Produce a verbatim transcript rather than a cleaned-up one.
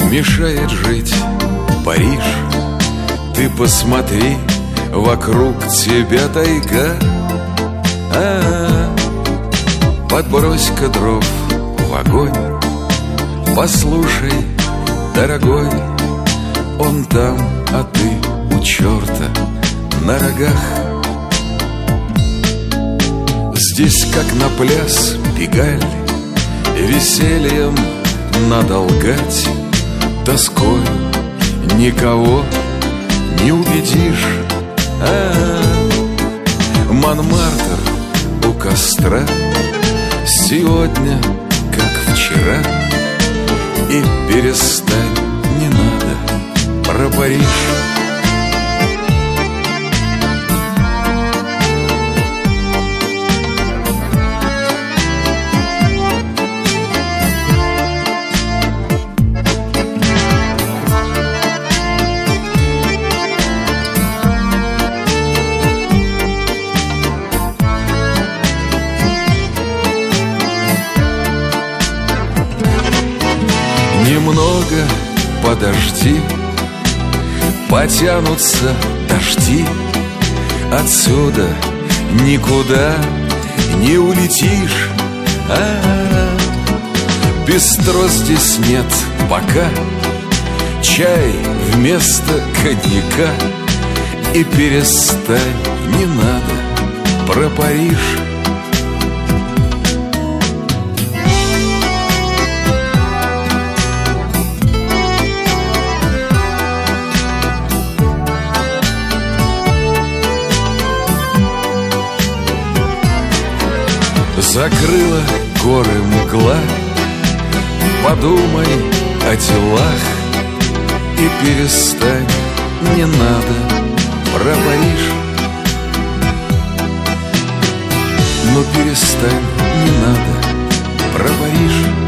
мешает жить Париж. Ты посмотри, вокруг тебя тайга. А-а-а. Подбрось-ка дров в огонь, послушай, дорогой, он там, а ты у черта на рогах. Здесь, как на пляс Пегаль, весельем надо лгать, тоской никого не убедишь. А-а-а. Монмартр у костра, сегодня, как вчера. И перестань, не надо про Париж. Немного подожди, потянутся дожди. Отсюда никуда не улетишь. А-а-а. Бистро здесь нет пока, чай вместо коньяка. И перестань, не надо про Париж. Закрыла горы мгла, подумай о делах. И перестань, не надо про Париж. Но перестань, не надо про Париж.